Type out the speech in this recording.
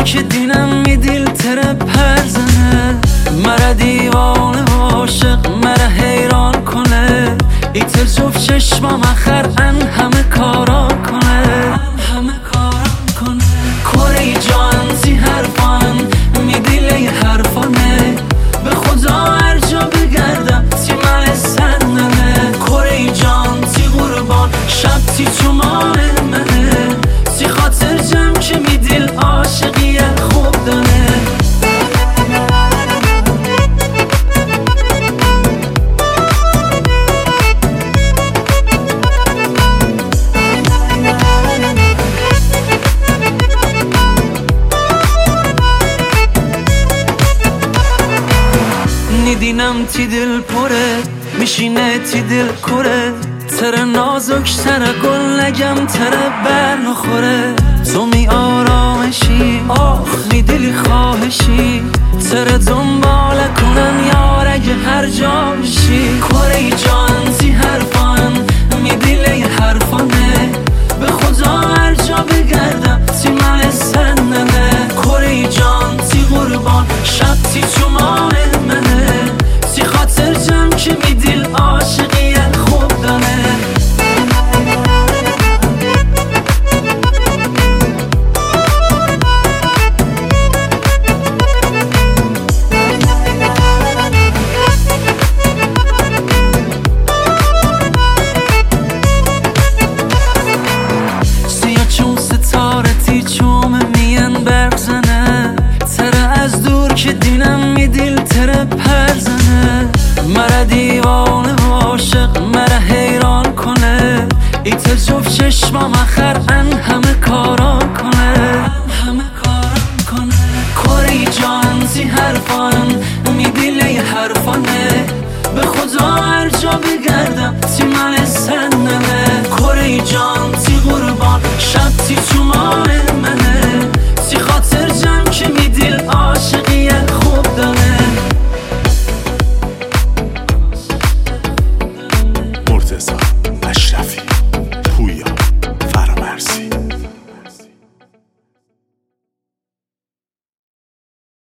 که دینم می دیل تره پرزنه، مرا دیوانه و عاشق مرا حیران کنه، ایتر جفت چشمم اخر ان همه کارا کنه، کره جان زی حرفان می دیل حرفانه، به خدا هر جا بگردم تی من سننه، کره جان تی قربان شب تی چومان منه، تی خاطر جم که می دیل عاشقی خوب دانه. نیدینم تی دل پره میشینه تی دل کره، تره نازک تره گل نگم تره بر نخوره، تو می آرامشی آخ می دلی خواهشی، تره دنباله کنن یار اگه هر جا بشی، کره جان زی حرفان می دلی حرفانه، به خدا هر جا بگردم تی من سننه، کره جان تی قربان شب تی چومان منه، تی خاطر جم که می دیل عاشقی خوب دانه. که دینم می دیل تره پرزنه، مرا دیوانه و عاشق مرا حیران کنه، ایتر جفت چشمم اخر ان همه کارا کنه، کره جان زی حرفان می دیل حرفانه، به خدا هر جا